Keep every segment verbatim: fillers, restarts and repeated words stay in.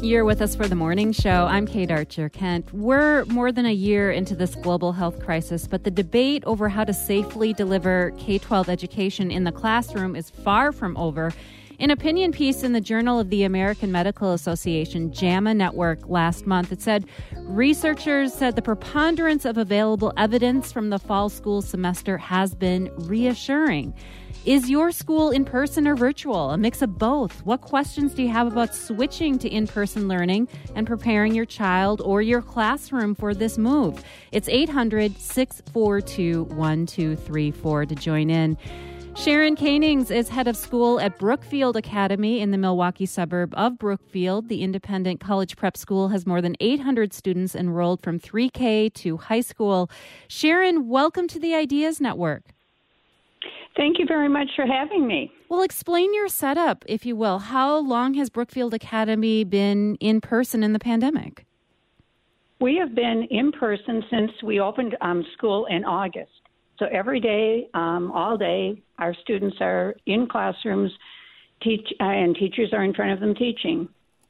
You're with us for the morning show. I'm Kate Archer-Kent. We're more than a year into this global health crisis, but the debate over how to safely deliver K twelve education in the classroom is far from over. An opinion piece in the Journal of the American Medical Association, JAMA Network, last month, it said researchers said the preponderance of available evidence from the fall school semester has been reassuring. Is your school in person or virtual? A mix of both. What questions do you have about switching to in-person learning and preparing your child or your classroom for this move? It's eight hundred, six four two, one two three four to join in. Sharon Koenings is head of school at Brookfield Academy in the Milwaukee suburb of Brookfield. The independent college prep school has more than eight hundred students enrolled from three K to high school. Sharon, welcome to the Ideas Network. Thank you very much for having me. Well, explain your setup, if you will. How long has Brookfield Academy been in person in the pandemic? We have been in person since we opened um, school in August. So every day, um, all day, our students are in classrooms teach, uh, and teachers are in front of them teaching.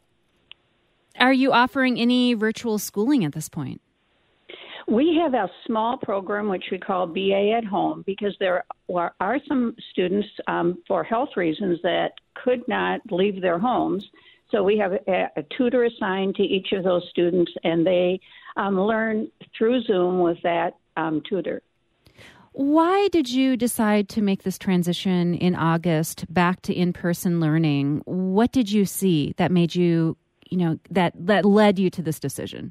Are you offering any virtual schooling at this point? We have a small program which we call B A at Home because there are some students um, for health reasons that could not leave their homes. So we have a, a tutor assigned to each of those students, and they um, learn through Zoom with that um, tutor. Why did you decide to make this transition in August back to in-person learning? What did you see that made you, you know, that, that led you to this decision?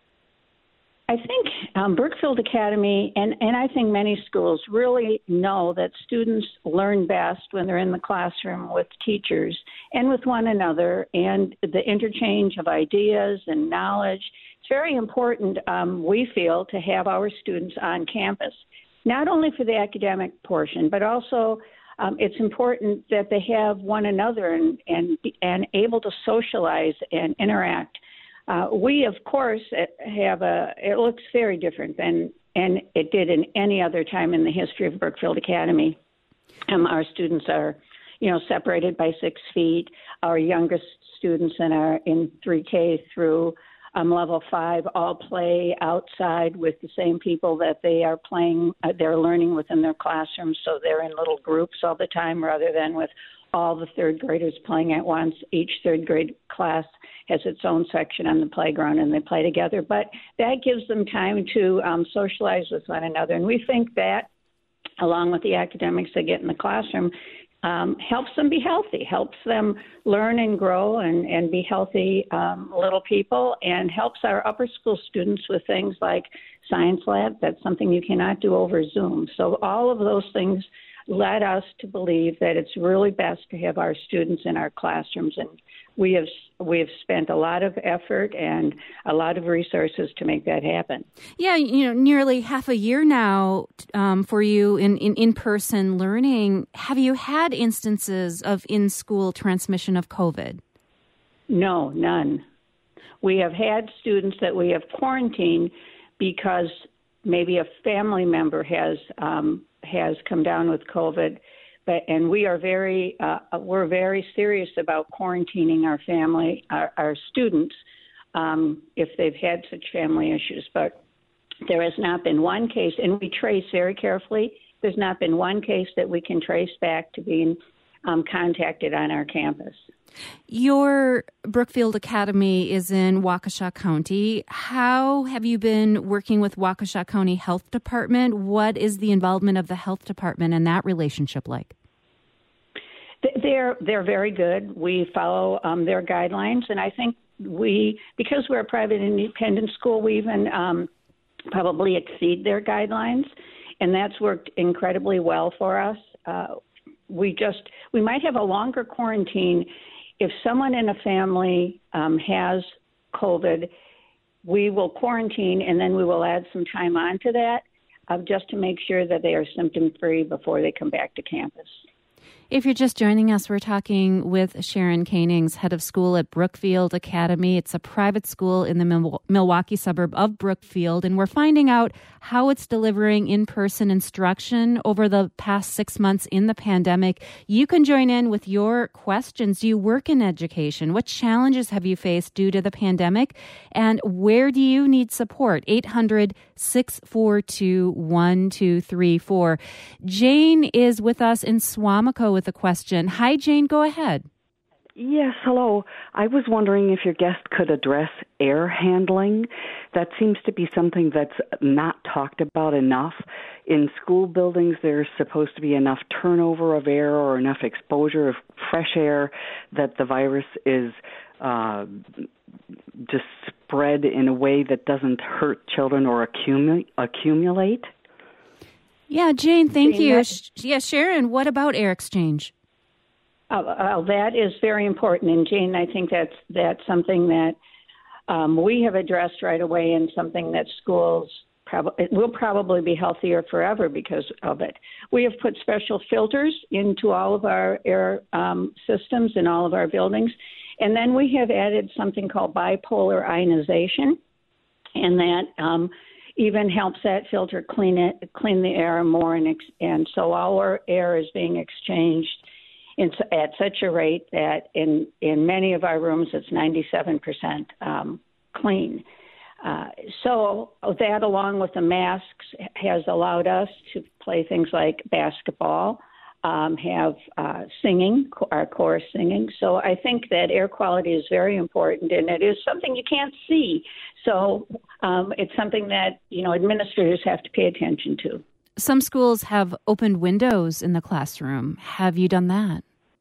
I think um, Brookfield Academy and, and I think many schools really know that students learn best when they're in the classroom with teachers and with one another, and the interchange of ideas and knowledge. It's very important, um, we feel, to have our students on campus, not only for the academic portion, but also um, it's important that they have one another and, and, and able to socialize and interact. Uh, we, of course, have a, it looks very different than and it did in any other time in the history of Brookfield Academy. Um, our students are, you know, separated by six feet. Our youngest students in our in three K through um, level five all play outside with the same people that they are playing, uh, they're learning within their classrooms. So they're in little groups all the time rather than with all the third graders playing at once. Each third grade class has its own section on the playground, and they play together. But that gives them time to um, socialize with one another. And we think that, along with the academics they get in the classroom, um, helps them be healthy, helps them learn and grow and, and be healthy um, little people, and helps our upper school students with things like science lab. That's something you cannot do over Zoom. So all of those things led us to believe that it's really best to have our students in our classrooms, and we have we have spent a lot of effort and a lot of resources to make that happen. Yeah, you know, nearly half a year now um, for you in, in in-person learning. Have you had instances of in-school transmission of COVID? No, none. We have had students that we have quarantined because maybe a family member has um, has come down with COVID, but and we are very uh, we're very serious about quarantining our family, our, our students, um, if they've had such family issues. But there has not been one case, and we trace very carefully. There's not been one case that we can trace back to being um, contacted on our campus. Your Brookfield Academy is in Waukesha County. How have you been working with Waukesha County Health Department? What is the involvement of the health department and that relationship like? They're they're very good. We follow um, their guidelines, and I think we, because we're a private independent school, we even um, probably exceed their guidelines, and that's worked incredibly well for us. Uh, we just we might have a longer quarantine. If someone in a family um, has COVID, we will quarantine, and then we will add some time onto that uh, just to make sure that they are symptom-free before they come back to campus. If you're just joining us, we're talking with Sharon Koenings, head of school at Brookfield Academy. It's a private school in the Mil- Milwaukee suburb of Brookfield, and we're finding out how it's delivering in-person instruction over the past six months in the pandemic. You can join in with your questions. Do you work in education? What challenges have you faced due to the pandemic? And where do you need support? eight hundred, six four two, one two three four. Jane is with us in Suamico with a question. Hi, Jane. Go ahead. Yes, hello. I was wondering if your guest could address air handling. That seems to be something that's not talked about enough. In school buildings, there's supposed to be enough turnover of air or enough exposure of fresh air that the virus is uh, just spread in a way that doesn't hurt children or accumu- accumulate. Yeah, Jane, thank Jane, you. that- Yeah, Sharon, what about air exchange? Uh, uh, that is very important, and Jane, I think that's that's something that um, we have addressed right away, and something that schools prob- it will probably be healthier forever because of it. We have put special filters into all of our air um, systems in all of our buildings, and then we have added something called bipolar ionization, and that um, even helps that filter clean it, clean the air more, and ex- and so our air is being exchanged in, at such a rate that in, in many of our rooms it's ninety-seven percent um, clean. Uh, so that, along with the masks, has allowed us to play things like basketball, um, have uh, singing, our chorus singing. So I think that air quality is very important, and it is something you can't see. So um, it's something that, you know, administrators have to pay attention to. Some schools have opened windows in the classroom. Have you done that?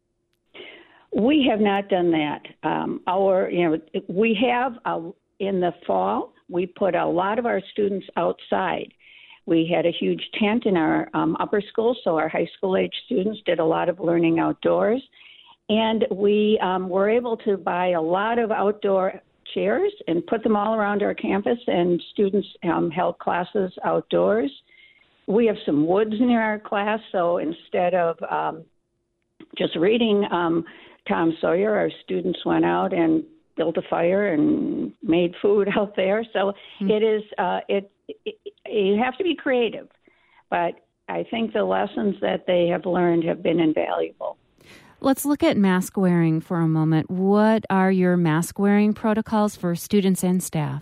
We have not done that. Um, our, you know, we have uh, in the fall, we put a lot of our students outside. We had a huge tent in our um, upper school, so our high school age students did a lot of learning outdoors. And we um, were able to buy a lot of outdoor chairs and put them all around our campus, and students um, held classes outdoors. We have some woods near our class, so instead of um, just reading um, Tom Sawyer, our students went out and built a fire and made food out there. So mm-hmm. it is, uh, it, it, you have to be creative, but I think the lessons that they have learned have been invaluable. Let's look at mask wearing for a moment. What are your mask wearing protocols for students and staff?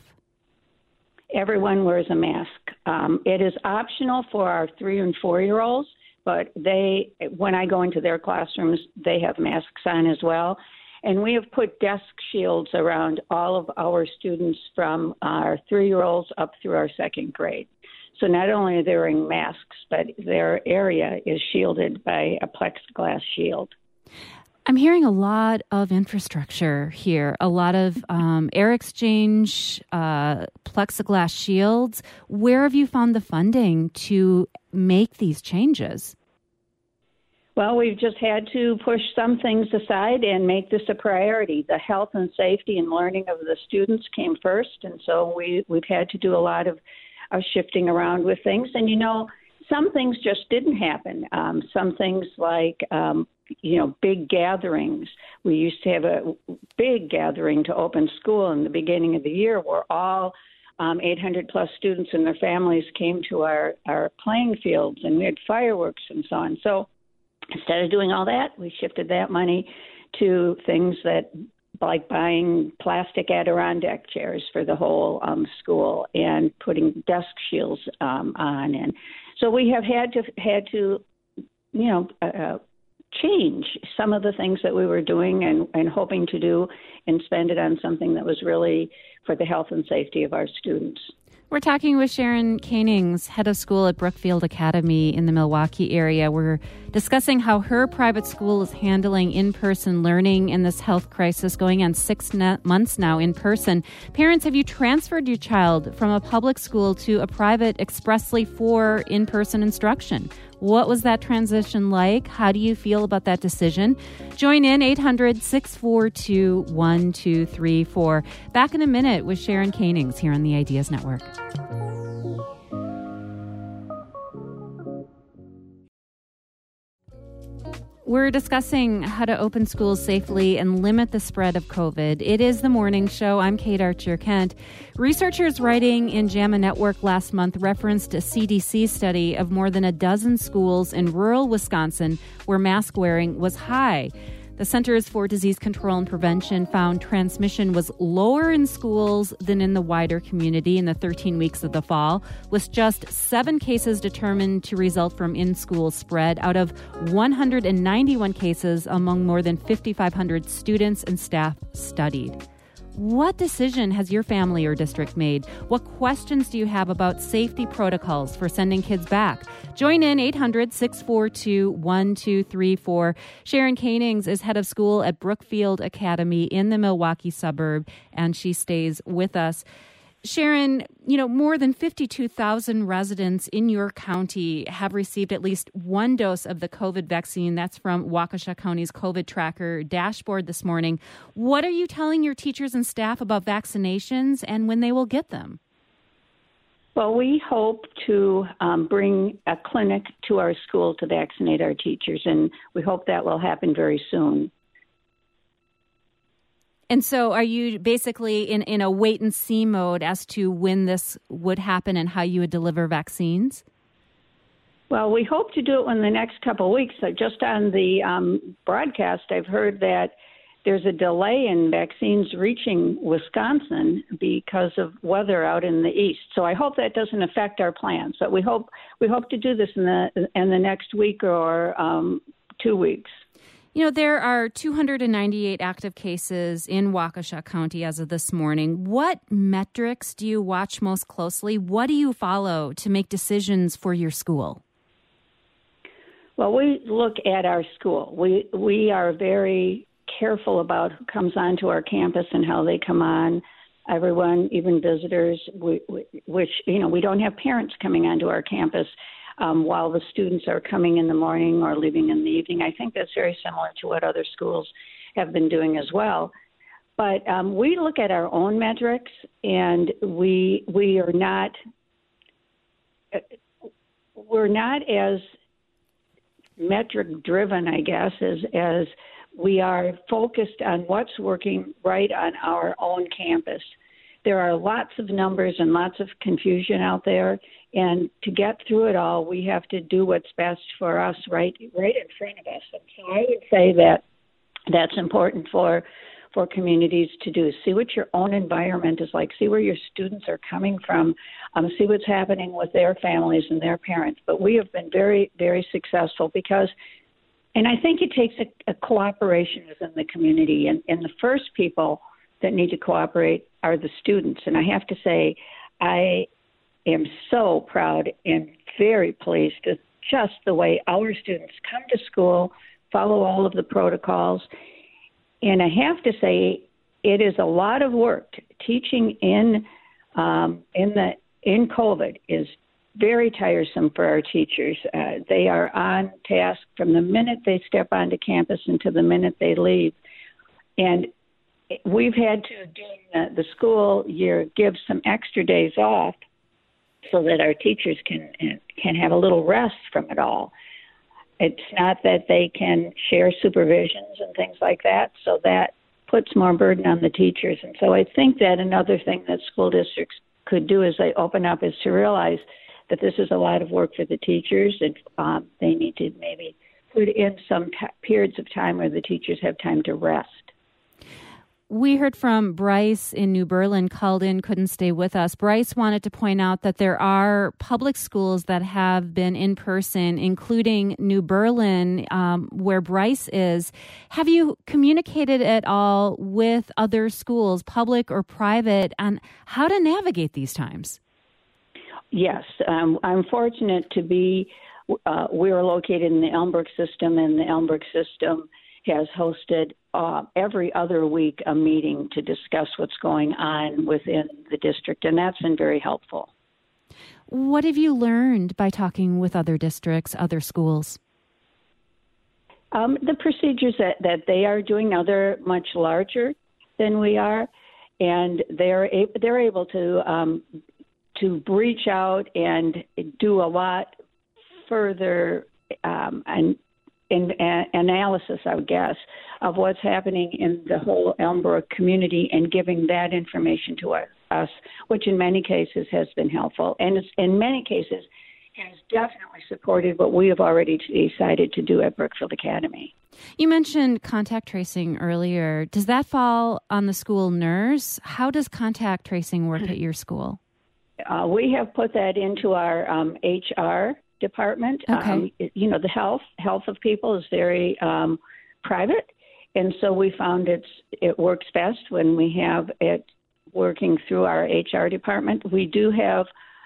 Everyone wears a mask. Um, it is optional for our three and four-year-olds, but they, when I go into their classrooms, they have masks on as well. And we have put desk shields around all of our students from our three-year-olds up through our second grade. So not only are they wearing masks, but their area is shielded by a plexiglass shield. I'm hearing a lot of infrastructure here, a lot of um, air exchange, uh, plexiglass shields. Where have you found the funding to make these changes? Well, we've just had to push some things aside and make this a priority. The health and safety and learning of the students came first, and so we, we've had to do a lot of uh, shifting around with things. And, you know, some things just didn't happen. Um, some things like, um, you know, big gatherings. We used to have a big gathering to open school in the beginning of the year where all um, eight hundred plus students and their families came to our, our playing fields, and we had fireworks and so on. So instead of doing all that, we shifted that money to things that, like buying plastic Adirondack chairs for the whole um, school and putting desk shields um, on. And so we have had to, had to, you know, uh, change some of the things that we were doing and, and hoping to do and spend it on something that was really for the health and safety of our students. We're talking with Sharon Koenings, head of school at Brookfield Academy in the Milwaukee area. We're discussing how her private school is handling in-person learning in this health crisis, going on six ne- months now in person. Parents, have you transferred your child from a public school to a private expressly for in-person instruction? What was that transition like? How do you feel about that decision? Join in eight hundred, six four two, one two three four. Back in a minute with Sharon Koenings here on the Ideas Network. We're discussing how to open schools safely and limit the spread of COVID. It is the morning show. I'm Kate Archer-Kent. Researchers writing in JAMA Network last month referenced a C D C study of more than a dozen schools in rural Wisconsin where mask wearing was high. The Centers for Disease Control and Prevention found transmission was lower in schools than in the wider community in the thirteen weeks of the fall, with just seven cases determined to result from in-school spread out of one hundred ninety-one cases among more than fifty-five hundred students and staff studied. What decision has your family or district made? What questions do you have about safety protocols for sending kids back? Join in eight hundred, six four two, one two three four. Sharon Koenings is head of school at Brookfield Academy in the Milwaukee suburb, and she stays with us. Sharon, you know, more than fifty-two thousand residents in your county have received at least one dose of the COVID vaccine. That's from Waukesha County's COVID tracker dashboard this morning. What are you telling your teachers and staff about vaccinations and when they will get them? Well, we hope to um, bring a clinic to our school to vaccinate our teachers, and we hope that will happen very soon. And so are you basically in, in a wait-and-see mode as to when this would happen and how you would deliver vaccines? Well, we hope to do it in the next couple of weeks. So just on the um, broadcast, I've heard that there's a delay in vaccines reaching Wisconsin because of weather out in the east. So I hope that doesn't affect our plans. But we hope we hope to do this in the in the next week or um, two weeks. You know, there are two hundred ninety-eight active cases in Waukesha County as of this morning. What metrics do you watch most closely? What do you follow to make decisions for your school? Well, we look at our school. We we are very careful about who comes onto our campus and how they come on. Everyone, even visitors, we, we, which, you know, we don't have parents coming onto our campus Um, while the students are coming in the morning or leaving in the evening. I think that's very similar to what other schools have been doing as well. But um, we look at our own metrics, and we we are not we're not as metric driven, I guess, as as we are focused on what's working right on our own campus. There are lots of numbers and lots of confusion out there, and to get through it all, we have to do what's best for us right right in front of us. And so I would say that that's important for for communities to do. See what your own environment is like. See where your students are coming from. Um, see what's happening with their families and their parents. But we have been very, very successful because, and I think it takes a, a cooperation within the community. And, and the first people that need to cooperate are the students. And I have to say, I am so proud and very pleased with just the way our students come to school, follow all of the protocols. And I have to say, it is a lot of work. Teaching in um, in the in COVID is very tiresome for our teachers. Uh, they are on task from the minute they step onto campus until the minute they leave. And we've had to, during the, the school year, give some extra days off so that our teachers can can have a little rest from it all. It's not that they can share supervisions and things like that, so that puts more burden on the teachers. And so I think that another thing that school districts could do as they open up is to realize that this is a lot of work for the teachers, and um, they need to maybe put in some t- periods of time where the teachers have time to rest. We heard from Bryce in New Berlin, called in, couldn't stay with us. Bryce wanted to point out that there are public schools that have been in person, including New Berlin, um, where Bryce is. Have you communicated at all with other schools, public or private, on how to navigate these times? Yes. Um, I'm fortunate to be, uh, we're located in the Elmbrook system, and the Elmbrook system has hosted uh, every other week a meeting to discuss what's going on within the district, and that's been very helpful. What have you learned by talking with other districts, other schools? Um, the procedures that, that they are doing now, they're much larger than we are, and they're a- they're able to um, to reach out and do a lot further um, and in, a, analysis, I would guess, of what's happening in the whole Elmbrook community and giving that information to us, us which in many cases has been helpful. And it's, in many cases has definitely supported what we have already decided to do at Brookfield Academy. You mentioned contact tracing earlier. Does that fall on the school nurse? How does contact tracing work at your school? Uh, we have put that into our um, H R department. Okay. Um, you know, the health health of people is very um, private, and so we found it's it works best when we have it working through our H R department. We do have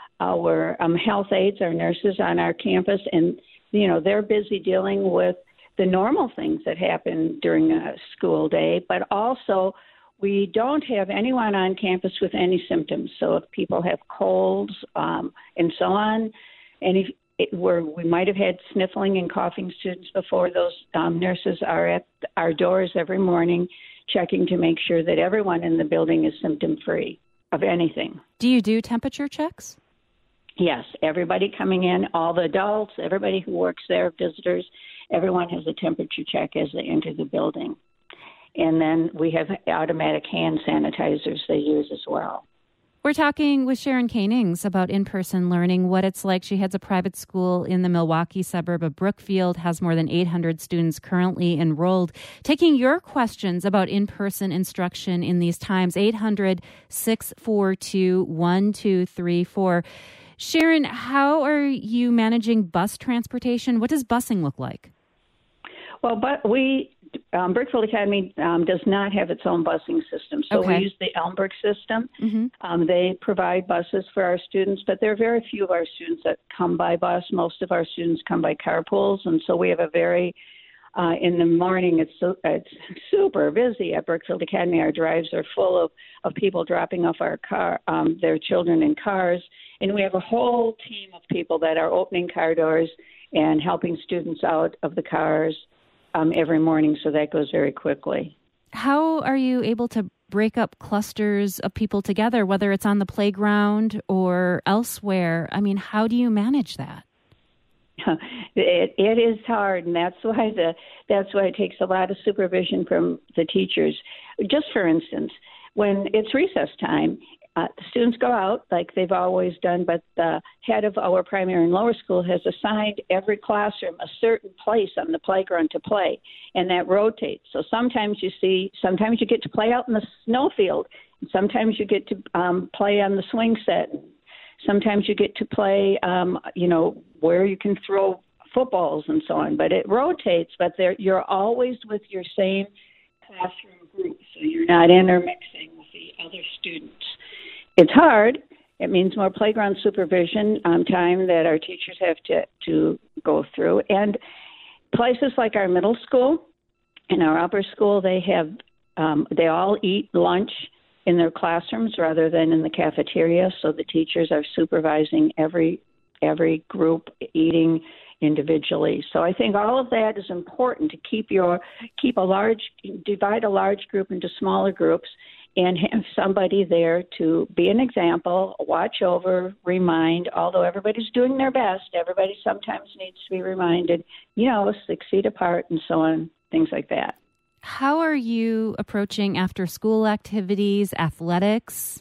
our um, health aides, our nurses on our campus, and you know they're busy dealing with the normal things that happen during a school day, but also we don't have anyone on campus with any symptoms. So if people have colds um, and so on, and if it were, we might have had sniffling and coughing students before, those um, nurses are at our doors every morning checking to make sure that everyone in the building is symptom-free of anything. Do you do temperature checks? Yes, everybody coming in, all the adults, everybody who works there, visitors, everyone has a temperature check as they enter the building. And then we have automatic hand sanitizers they use as well. We're talking with Sharon Koenings about in-person learning, what it's like. She heads a private school in the Milwaukee suburb of Brookfield, has more than eight hundred students currently enrolled. Taking your questions about in-person instruction in these times, eight hundred, six four two, one two three four. Sharon, how are you managing bus transportation? What does busing look like? Well, but we, um, Brookfield Academy um, does not have its own busing system, so okay. we use the Elmbrook system. Mm-hmm. Um, they provide buses for our students, but there are very few of our students that come by bus. Most of our students come by carpools, and so we have a very, uh, in the morning, it's, so, it's super busy at Brookfield Academy. Our drives are full of, of people dropping off our car, um, their children in cars, and we have a whole team of people that are opening car doors and helping students out of the cars Um, every morning, so that goes very quickly. How are you able to break up clusters of people together, whether it's on the playground or elsewhere? I mean, how do you manage that? It, it is hard, and that's why the that's why it takes a lot of supervision from the teachers. Just for instance, when it's recess time, Uh, the students go out like they've always done, but the head of our primary and lower school has assigned every classroom a certain place on the playground to play, and that rotates. So sometimes you see, sometimes you get to play out in the snow field, and sometimes you get to um, play on the swing set. Sometimes you get to play, um, you know, where you can throw footballs and so on. But it rotates, but you're always with your same classroom group, so you're not intermixing with the other students. It's hard. It means more playground supervision um, time that our teachers have to, to go through. And places like our middle school and our upper school, they have um, they all eat lunch in their classrooms rather than in the cafeteria. So the teachers are supervising every every group eating individually. So I think all of that is important to keep your keep a large divide a large group into smaller groups and have somebody there to be an example, watch over, remind, although everybody's doing their best, everybody sometimes needs to be reminded, you know, six feet apart and so on, things like that. How are you approaching after-school activities, athletics?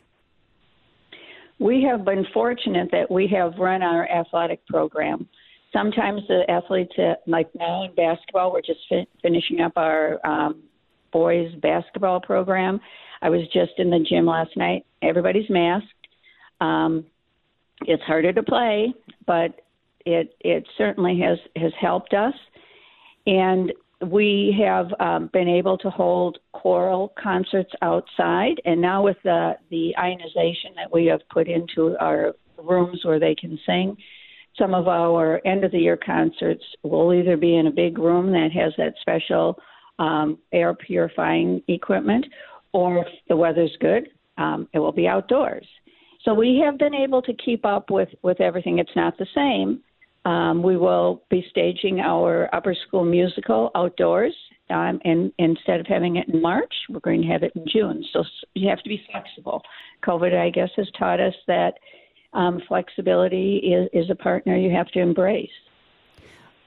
We have been fortunate that we have run our athletic program. Sometimes the athletes, uh, like now in basketball, we're just fi- finishing up our um, boys basketball program. I was just in the gym last night. Everybody's masked. Um, it's harder to play, but it it certainly has, has helped us. And we have um, been able to hold choral concerts outside. And now with the, the ionization that we have put into our rooms where they can sing, some of our end-of-the-year concerts will either be in a big room that has that special um, air purifying equipment, or if the weather's good, um, it will be outdoors. So we have been able to keep up with, with everything. It's not the same. Um, we will be staging our upper school musical outdoors, um, and instead of having it in March, we're going to have it in June. So you have to be flexible. COVID, I guess, has taught us that um, flexibility is, is a partner you have to embrace.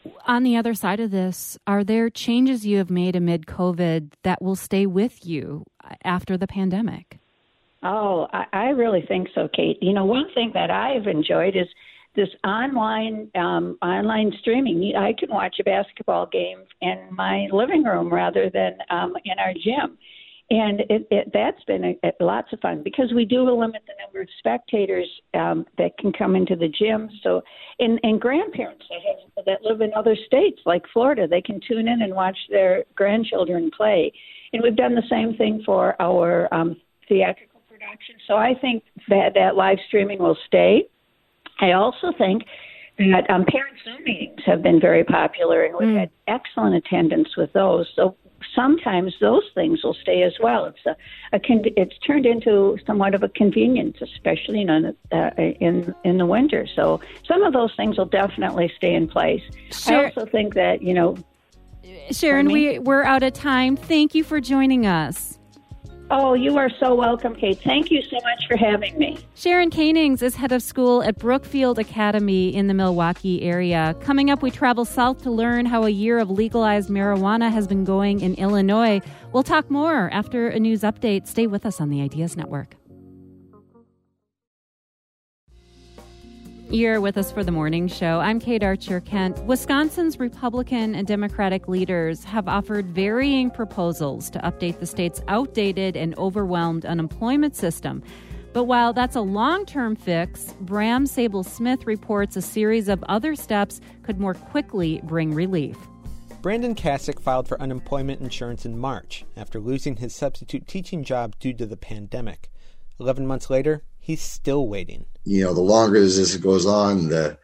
On the other side of this, are there changes you have made amid COVID that will stay with you after the pandemic? Oh, I, I really think so, Kate. You know, one thing that I've enjoyed is this online um, online streaming. I can watch a basketball game in my living room rather than um, in our gym. And it, it, that's been a, a, lots of fun because we do limit the number of spectators um, that can come into the gym. So, and, and grandparents that, have, that live in other states like Florida, they can tune in and watch their grandchildren play. And we've done the same thing for our um, theatrical production. So I think that, that live streaming will stay. I also think that um, parent Zoom meetings have been very popular, and we've mm. had excellent attendance with those. So sometimes those things will stay as well. It's a, a con- it's turned into somewhat of a convenience, especially you know, uh, in in the winter. So some of those things will definitely stay in place. Sure. I also think that you know, Sharon, we we're out of time. Thank you for joining us. Oh, you are so welcome, Kate. Thank you so much for having me. Sharon Koenings is head of school at Brookfield Academy in the Milwaukee area. Coming up, we travel south to learn how a year of legalized marijuana has been going in Illinois. We'll talk more after a news update. Stay with us on the Ideas Network. You're with us for the morning show. I'm Kate Archer-Kent. Wisconsin's Republican and Democratic leaders have offered varying proposals to update the state's outdated and overwhelmed unemployment system. But while that's a long-term fix, Bram Sable-Smith reports a series of other steps could more quickly bring relief. Brandon Kasich filed for unemployment insurance in March after losing his substitute teaching job due to the pandemic. Eleven months later, he's still waiting. You know, the longer this goes on, the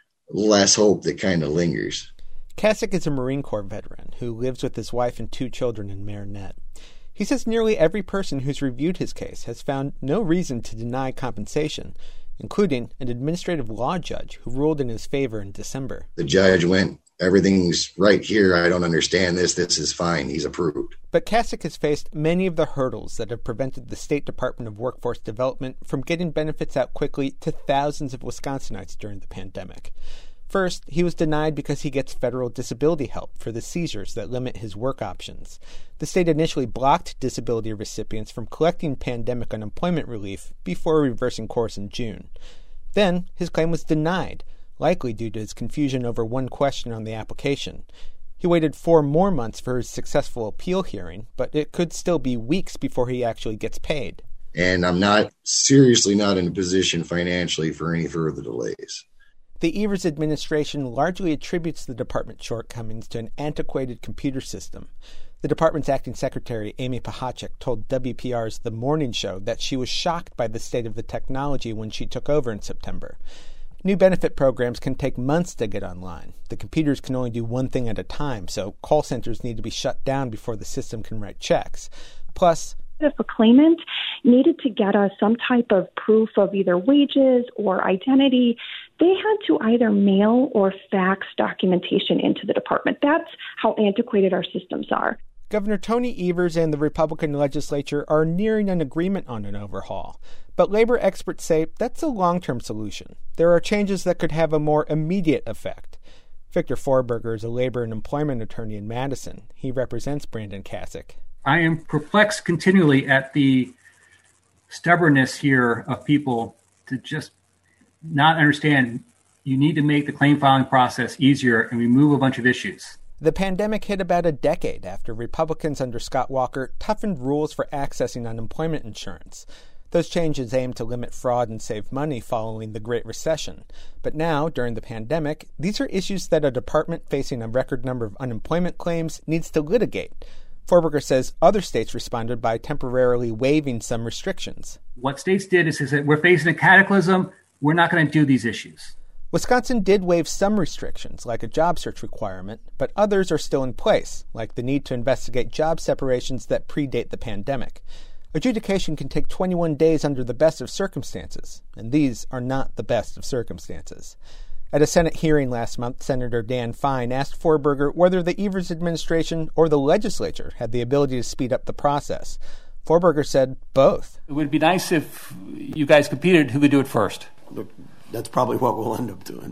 less hope that kind of lingers. Kasich is a Marine Corps veteran who lives with his wife and two children in Marinette. He says nearly every person who's reviewed his case has found no reason to deny compensation, including an administrative law judge who ruled in his favor in December. The judge went, everything's right here. I don't understand this. This is fine. He's approved. But Kasich has faced many of the hurdles that have prevented the State Department of Workforce Development from getting benefits out quickly to thousands of Wisconsinites during the pandemic. First, he was denied because he gets federal disability help for the seizures that limit his work options. The state initially blocked disability recipients from collecting pandemic unemployment relief before reversing course in June. Then, his claim was denied, likely due to his confusion over one question on the application. He waited four more months for his successful appeal hearing, but it could still be weeks before he actually gets paid. And I'm not, seriously not in a position financially for any further delays. The Evers administration largely attributes the department's shortcomings to an antiquated computer system. The department's acting secretary, Amy Pachacek, told W P R's The Morning Show that she was shocked by the state of the technology when she took over in September. New benefit programs can take months to get online. The computers can only do one thing at a time, so call centers need to be shut down before the system can write checks. Plus, if a claimant needed to get us some type of proof of either wages or identity, they had to either mail or fax documentation into the department. That's how antiquated our systems are. Governor Tony Evers and the Republican legislature are nearing an agreement on an overhaul. But labor experts say that's a long-term solution. There are changes that could have a more immediate effect. Victor Forberger is a labor and employment attorney in Madison. He represents Brandon Kasich. I am perplexed continually at the stubbornness here of people to just not understand you need to make the claim filing process easier and remove a bunch of issues. The pandemic hit about a decade after Republicans under Scott Walker toughened rules for accessing unemployment insurance. Those changes aimed to limit fraud and save money following the Great Recession. But now, during the pandemic, these are issues that a department facing a record number of unemployment claims needs to litigate. Forberger says other states responded by temporarily waiving some restrictions. What states did is, is that we're facing a cataclysm. We're not going to do these issues. Wisconsin did waive some restrictions, like a job search requirement, but others are still in place, like the need to investigate job separations that predate the pandemic. Adjudication can take twenty-one days under the best of circumstances, and these are not the best of circumstances. At a Senate hearing last month, Senator Dan Fine asked Forberger whether the Evers administration or the legislature had the ability to speed up the process. Forberger said both. It would be nice if you guys competed who could do it first. Look, that's probably what we'll end up doing.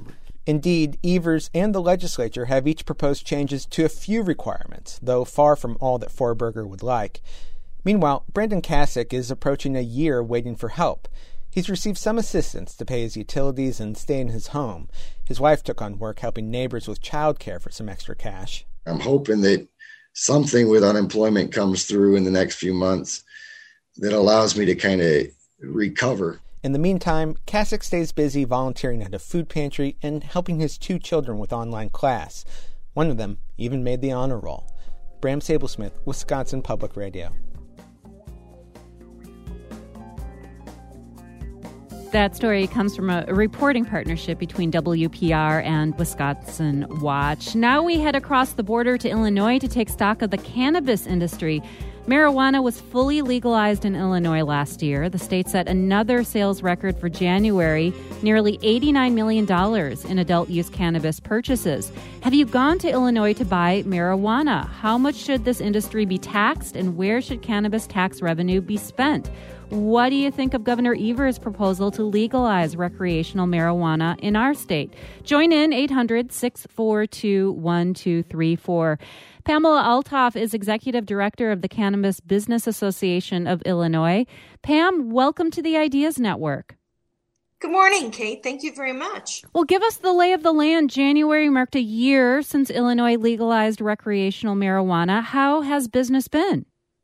Indeed, Evers and the legislature have each proposed changes to a few requirements, though far from all that Forberger would like. Meanwhile, Brandon Kasich is approaching a year waiting for help. He's received some assistance to pay his utilities and stay in his home. His wife took on work helping neighbors with childcare for some extra cash. I'm hoping that something with unemployment comes through in the next few months that allows me to kind of recover. In the meantime, Kasich stays busy volunteering at a food pantry and helping his two children with online class. One of them even made the honor roll. Bram Sablesmith, Wisconsin Public Radio. That story comes from a reporting partnership between W P R and Wisconsin Watch. Now we head across the border to Illinois to take stock of the cannabis industry. Marijuana was fully legalized in Illinois last year. The state set another sales record for January, nearly eighty-nine million dollars in adult-use cannabis purchases. Have you gone to Illinois to buy marijuana? How much should this industry be taxed, and where should cannabis tax revenue be spent? What do you think of Governor Evers' proposal to legalize recreational marijuana in our state? Join in eight hundred, six four two, one two three four. Pamela Althoff is Executive Director of the Cannabis Business Association of Illinois. Pam, welcome to the Ideas Network. Good morning, Kate. Thank you very much. Well, give us the lay of the land. January marked a year since Illinois legalized recreational marijuana. How has business been?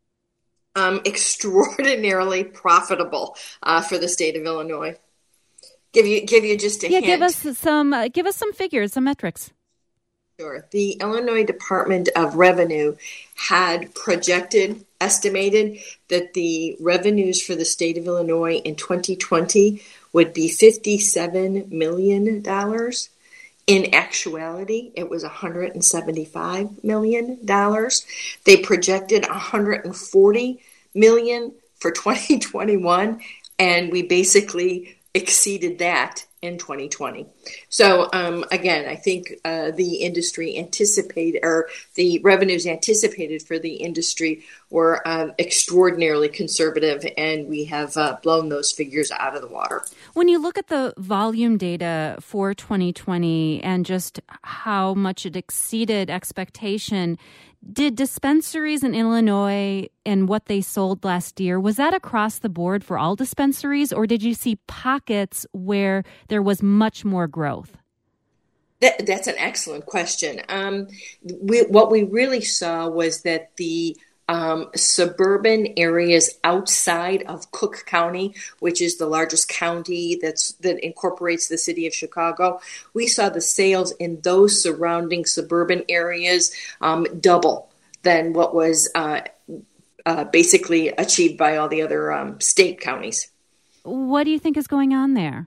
Um, extraordinarily profitable uh, for the state of Illinois. Give you give you just a yeah, hint. give us some uh, give us some figures, some metrics. Sure. The Illinois Department of Revenue had projected, estimated that the revenues for the state of Illinois in twenty twenty would be fifty-seven million dollars. In actuality, it was one hundred seventy-five million dollars. They projected one hundred forty million dollars for twenty twenty-one, and we basically exceeded that in twenty twenty. So um, again, I think uh, the industry anticipated, or the revenues anticipated for the industry were uh, extraordinarily conservative, and we have uh, blown those figures out of the water. When you look at the volume data for twenty twenty and just how much it exceeded expectation, did dispensaries in Illinois and what they sold last year, was that across the board for all dispensaries, or did you see pockets where there was much more growth? That, that's an excellent question. Um, we, what we really saw was that the um, suburban areas outside of Cook County, which is the largest county that's that incorporates the city of Chicago, we saw the sales in those surrounding suburban areas um, double than what was uh, uh, basically achieved by all the other um, state counties. What do you think is going on there?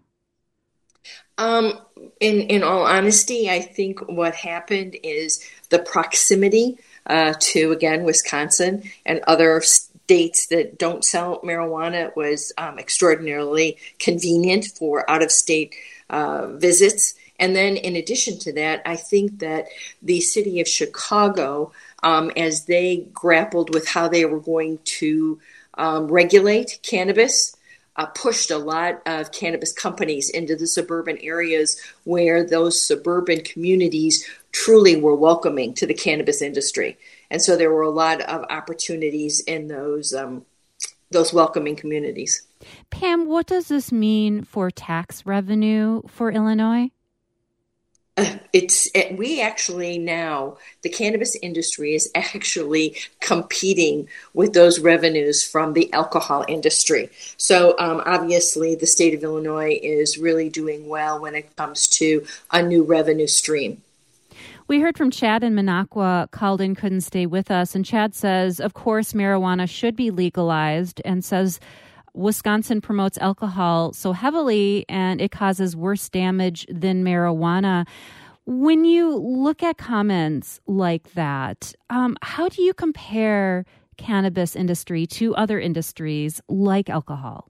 Um, in, in all honesty, I think what happened is the proximity uh, to, again, Wisconsin and other states that don't sell marijuana was um, extraordinarily convenient for out-of-state uh, visits. And then in addition to that, I think that the city of Chicago, um, as they grappled with how they were going to um, regulate cannabis, Uh, pushed a lot of cannabis companies into the suburban areas where those suburban communities truly were welcoming to the cannabis industry. And so there were a lot of opportunities in those um, those welcoming communities. Pam, what does this mean for tax revenue for Illinois? Uh, it's it, we actually now, the cannabis industry is actually competing with those revenues from the alcohol industry. So um, obviously the state of Illinois is really doing well when it comes to a new revenue stream. We heard from Chad in Minocqua. Called in, couldn't stay with us. And Chad says, of course, marijuana should be legalized, and says Wisconsin promotes alcohol so heavily and it causes worse damage than marijuana. When you look at comments like that, um, how do you compare cannabis industry to other industries like alcohol?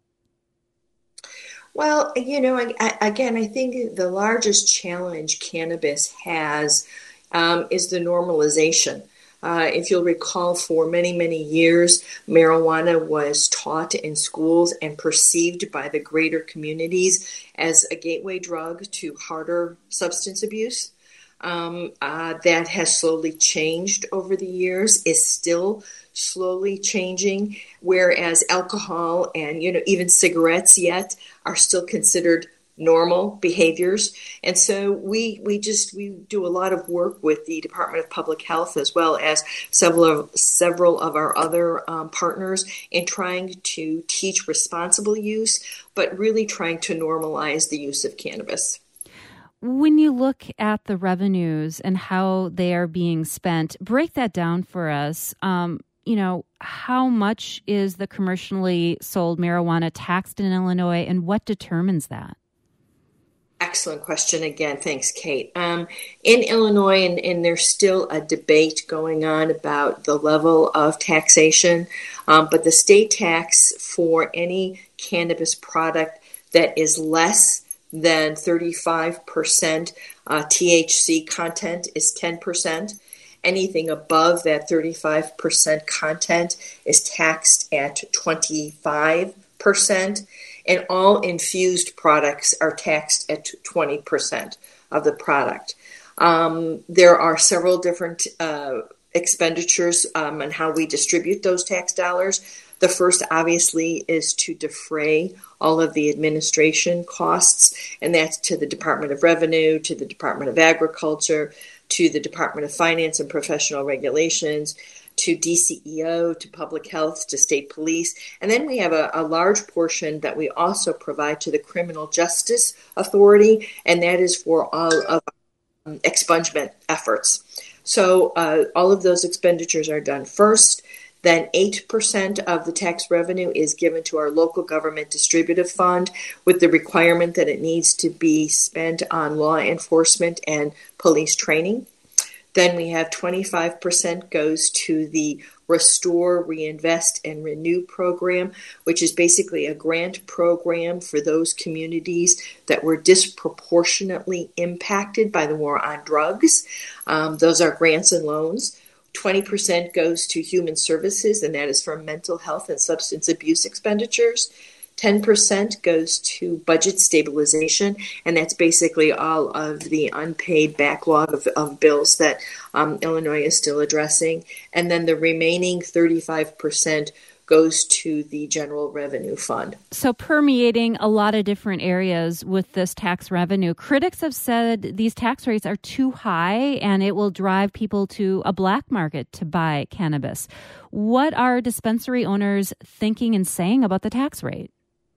Well, you know, I, I, again, I think the largest challenge cannabis has um, is the normalization Uh, if you'll recall, for many, many years, marijuana was taught in schools and perceived by the greater communities as a gateway drug to harder substance abuse. Um, uh, that has slowly changed over the years, is still slowly changing, whereas alcohol and, you know, even cigarettes yet are still considered normal behaviors. And so we we just we do a lot of work with the Department of Public Health as well as several of several of our other um, partners in trying to teach responsible use, but really trying to normalize the use of cannabis. When you look at the revenues and how they are being spent, break that down for us. Um, you know, how much is the commercially sold marijuana taxed in Illinois, and what determines that? Excellent question again. Thanks, Kate. Um, in Illinois, and, and there's still a debate going on about the level of taxation, um, but the state tax for any cannabis product that is less than thirty-five percent uh, T H C content is ten percent. Anything above that thirty-five percent content is taxed at twenty-five percent. And all infused products are taxed at twenty percent of the product. Um, there are several different uh, expenditures um, on how we distribute those tax dollars. The first, obviously, is to defray all of the administration costs, and that's to the Department of Revenue, to the Department of Agriculture, to the Department of Finance and Professional Regulations, to D C E O, to Public Health, to State Police. And then we have a, a large portion that we also provide to the Criminal Justice Authority, and that is for all of our um, expungement efforts. So uh, all of those expenditures are done first. Then eight percent of the tax revenue is given to our local government distributive fund with the requirement that it needs to be spent on law enforcement and police training. Then we have twenty-five percent goes to the Restore, Reinvest, and Renew program, which is basically a grant program for those communities that were disproportionately impacted by the war on drugs. Um, those are grants and loans. twenty percent goes to Human Services, and that is for mental health and substance abuse expenditures. ten percent goes to budget stabilization, and that's basically all of the unpaid backlog of, of bills that um, Illinois is still addressing. And then the remaining thirty-five percent goes to the General Revenue Fund. So permeating a lot of different areas with this tax revenue. Critics have said these tax rates are too high and it will drive people to a black market to buy cannabis. What are dispensary owners thinking and saying about the tax rate?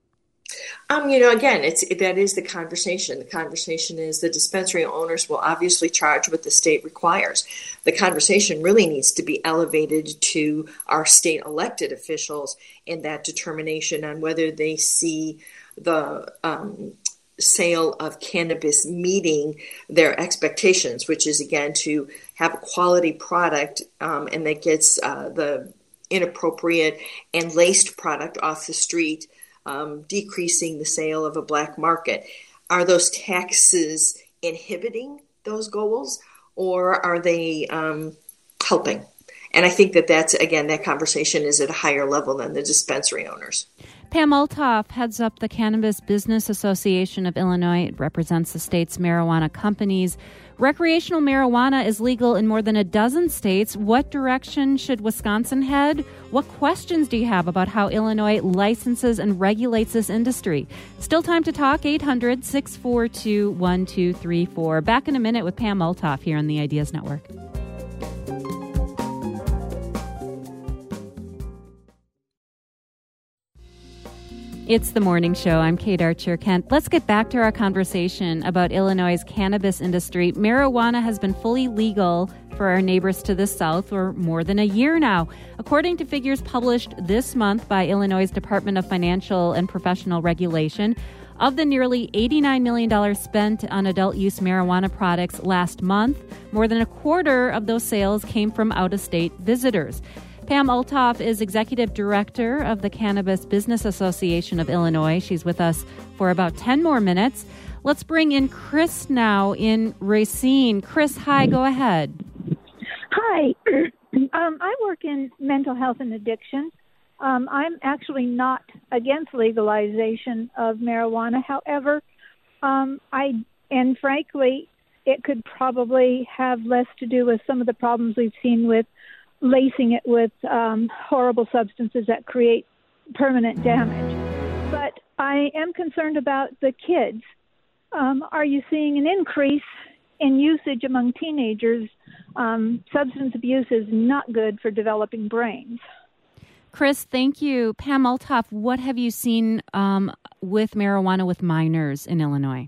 Um, you know, again, it's that is the conversation. The conversation is the dispensary owners will obviously charge what the state requires. The conversation really needs to be elevated to our state elected officials in that determination on whether they see the um, sale of cannabis meeting their expectations, which is, again, to have a quality product um, and that gets uh, the inappropriate and laced product off the street, Um, decreasing the sale of a black market. Are those taxes inhibiting those goals, or are they um, helping? And I think that that's, again, that conversation is at a higher level than the dispensary owners. Pam Olthoff heads up the Cannabis Business Association of Illinois. It represents the state's marijuana companies. Recreational marijuana is legal in more than a dozen states. What direction should Wisconsin head? What questions do you have about how Illinois licenses and regulates this industry? Still time to talk. eight hundred, six four two, one two three four. Back in a minute with Pam Olthoff here on the Ideas Network. It's the morning show. I'm Kate Archer-Kent. Let's get back to our conversation about Illinois' cannabis industry. Marijuana has been fully legal for our neighbors to the south for more than a year now. According to figures published this month by Illinois' Department of Financial and Professional Regulation, of the nearly eighty-nine million dollars spent on adult use marijuana products last month, more than a quarter of those sales came from out-of-state visitors. Pam Olthoff is Executive Director of the Cannabis Business Association of Illinois. She's with us for about ten more minutes. Let's bring in Chris now in Racine. Chris, hi, go ahead. Hi. Um, I work in mental health and addiction. Um, I'm actually not against legalization of marijuana. However, um, I and frankly, it could probably have less to do with some of the problems we've seen with lacing it with um, horrible substances that create permanent damage. But I am concerned about the kids. Um, are you seeing an increase in usage among teenagers? Um, substance abuse is not good for developing brains. Chris, thank you. Pam Althoff, what have you seen um, with marijuana with minors in Illinois?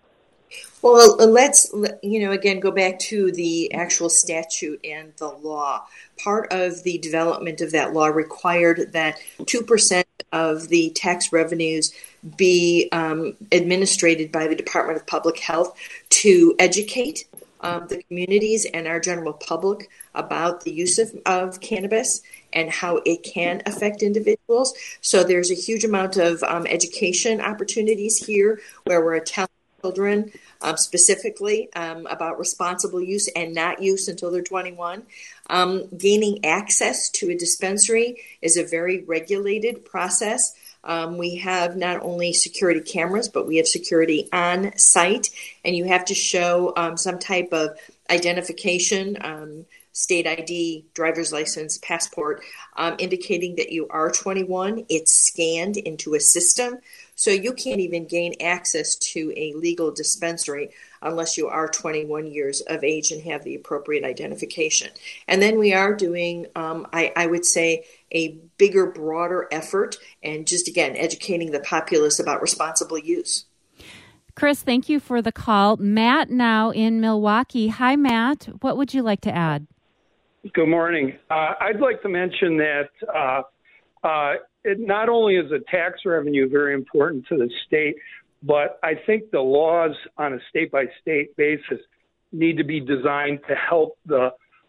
Well, let's, you know, again, go back to the actual statute and the law. Part of the development of that law required that two percent of the tax revenues be um, administered by the Department of Public Health to educate um, the communities and our general public about the use of, of cannabis and how it can affect individuals. So there's a huge amount of um, education opportunities here where we're telling children um, specifically um, about responsible use and not use until they're twenty-one. Um, gaining access to a dispensary is a very regulated process. Um, we have not only security cameras, but we have security on site, and you have to show um, some type of identification, um, state I D, driver's license, passport, um, indicating that you are twenty-one. It's scanned into a system. So you can't even gain access to a legal dispensary unless you are twenty-one years of age and have the appropriate identification. And then we are doing, um, I, I would say, a bigger, broader effort and just, again, educating the populace about responsible use. Chris, thank you for the call. Matt now in Milwaukee. Hi, Matt. What would you like to add? Good morning. Uh, I'd like to mention that uh, uh, it not only is the tax revenue very important to the state, but I think the laws on a state-by-state basis need to be designed to help the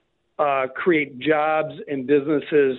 uh, create jobs and businesses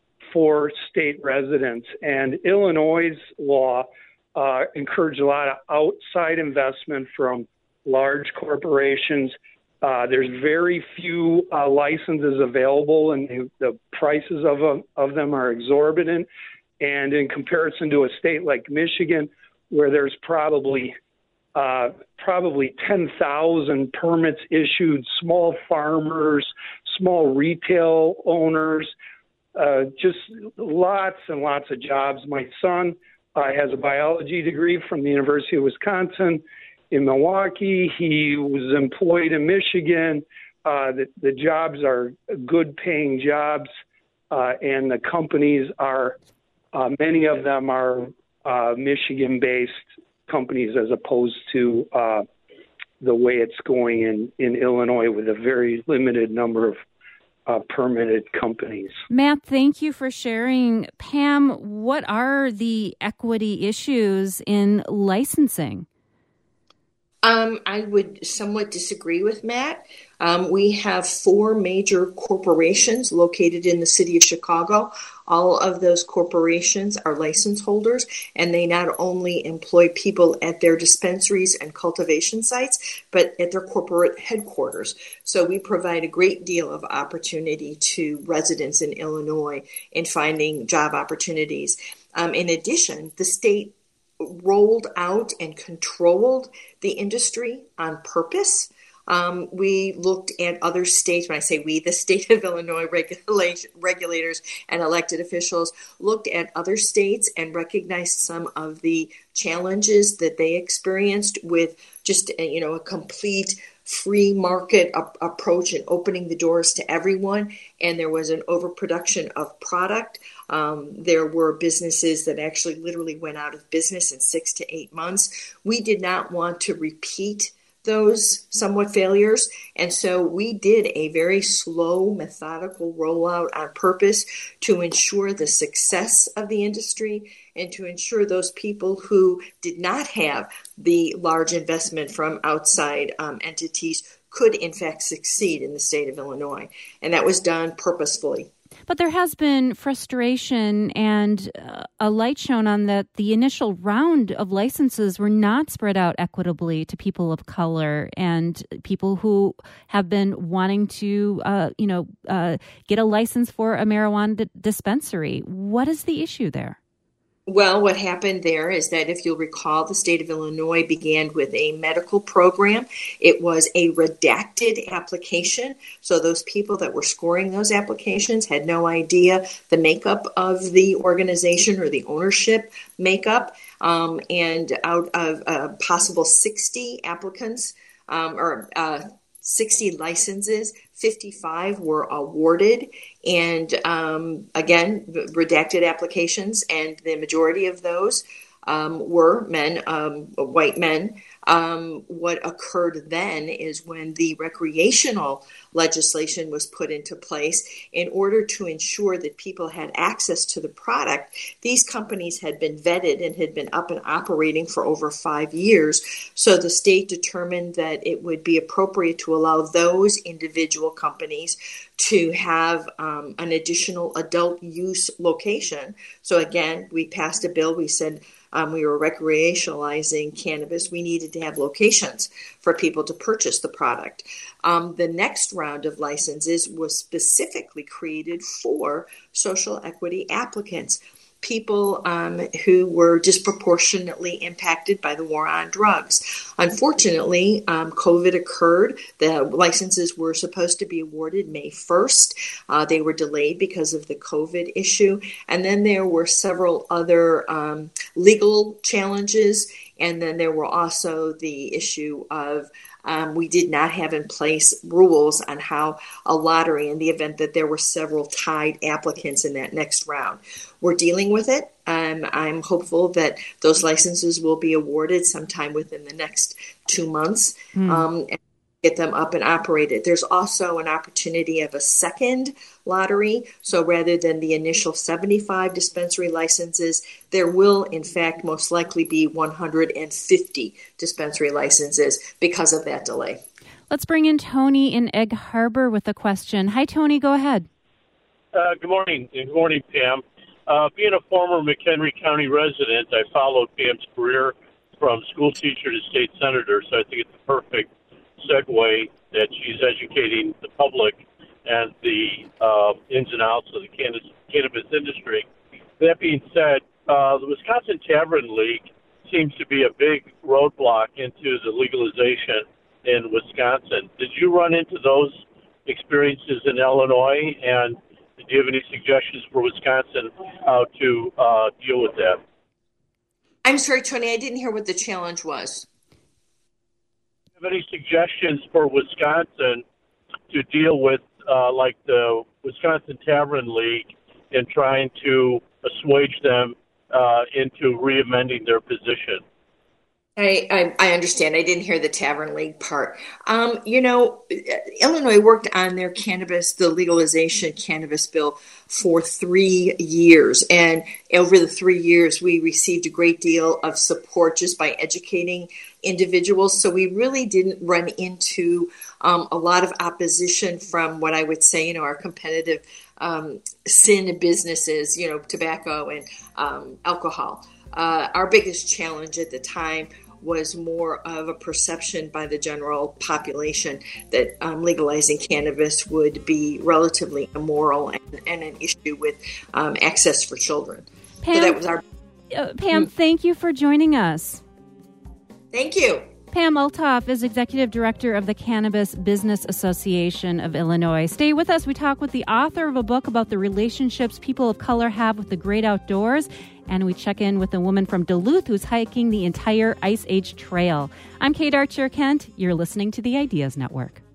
for state residents. And Illinois' law uh, encouraged a lot of outside investment from large corporations. Uh, there's very few uh, licenses available, and the, the prices of, uh, of them are exorbitant. And in comparison to a state like Michigan, where there's probably uh, probably ten thousand permits issued, small farmers, small retail owners, uh, just lots and lots of jobs. My son uh, has a biology degree from the University of Wisconsin in Milwaukee. He was employed in Michigan. Uh, the, the jobs are good paying jobs, uh, and the companies are, uh, many of them are uh, Michigan-based companies as opposed to uh, the way it's going in, in Illinois with a very limited number of uh, permitted companies. Matt, thank you for sharing. Pam, what are the equity issues in licensing? Um, I would somewhat disagree with Matt. Um, we have four major corporations located in the city of Chicago. All of those corporations are license holders, and they not only employ people at their dispensaries and cultivation sites, but at their corporate headquarters. So we provide a great deal of opportunity to residents in Illinois in finding job opportunities. Um, in addition, the state rolled out and controlled the industry on purpose. Um, we looked at other states. When I say we, the state of Illinois regula- regulators and elected officials looked at other states and recognized some of the challenges that they experienced with just, you know, a complete free market ap- approach and opening the doors to everyone. And there was an overproduction of product. Um, there were businesses that actually literally went out of business in six to eight months. We did not want to repeat those somewhat failures. And so we did a very slow, methodical rollout on purpose to ensure the success of the industry and to ensure those people who did not have the large investment from outside um, entities could in fact succeed in the state of Illinois. And that was done purposefully. But there has been frustration and uh, a light shown on that the initial round of licenses were not spread out equitably to people of color and people who have been wanting to, uh, you know, uh, get a license for a marijuana d- dispensary. What is the issue there? Well, what happened there is that if you'll recall, the state of Illinois began with a medical program. It was a redacted application. So those people that were scoring those applications had no idea the makeup of the organization or the ownership makeup. Um, and out of uh, possible sixty applicants um, or uh, sixty licenses, fifty-five were awarded, and um, again, redacted applications, and the majority of those um, were men, um, white men. Um, what occurred then is when the recreational legislation was put into place in order to ensure that people had access to the product. These companies had been vetted and had been up and operating for over five years. So the state determined that it would be appropriate to allow those individual companies to have um, an additional adult use location. So again, we passed a bill. We said, Um, we were recreationalizing cannabis. We needed to have locations for people to purchase the product. Um, the next round of licenses was specifically created for social equity applicants, people um, who were disproportionately impacted by the war on drugs. Unfortunately, um, COVID occurred. The licenses were supposed to be awarded May first. Uh, they were delayed because of the COVID issue. And then there were several other um, legal challenges. And then there were also the issue of Um, we did not have in place rules on how a lottery, in the event that there were several tied applicants in that next round. We're dealing with it. Um, I'm hopeful that those licenses will be awarded sometime within the next two months mm. um, and get them up and operated. There's also an opportunity of a second lottery. So rather than the initial seventy-five dispensary licenses, there will, in fact, most likely be one hundred fifty dispensary licenses because of that delay. Let's bring in Tony in Egg Harbor with a question. Hi, Tony. Go ahead. Uh, good morning. Good morning, Pam. Uh, being a former McHenry County resident, I followed Pam's career from school teacher to state senator, so I think it's a perfect segue that she's educating the public and the uh, ins and outs of the cannabis, cannabis industry. That being said, uh, the Wisconsin Tavern League seems to be a big roadblock into the legalization in Wisconsin. Did you run into those experiences in Illinois, and do you have any suggestions for Wisconsin how to uh, deal with that? I'm sorry, Tony, I didn't hear what the challenge was. Any suggestions for Wisconsin to deal with, uh, like the Wisconsin Tavern League, in trying to assuage them uh, into re-amending their position? I, I, I understand. I didn't hear the Tavern League part. Um, you know, Illinois worked on their cannabis, the legalization cannabis bill for three years. And over the three years, we received a great deal of support just by educating individuals. So we really didn't run into um, a lot of opposition from what I would say, you know, our competitive um, sin businesses, you know, tobacco and um, alcohol. Uh, our biggest challenge at the time was more of a perception by the general population that um, legalizing cannabis would be relatively immoral and, and an issue with um, access for children. Pam, so that was our. Uh, Pam, thank you for joining us. Thank you. Pam Ulthoff is Executive Director of the Cannabis Business Association of Illinois. Stay with us. We talk with the author of a book about the relationships people of color have with the great outdoors. And we check in with a woman from Duluth who's hiking the entire Ice Age Trail. I'm Kate Archer Kent. You're listening to the Ideas Network.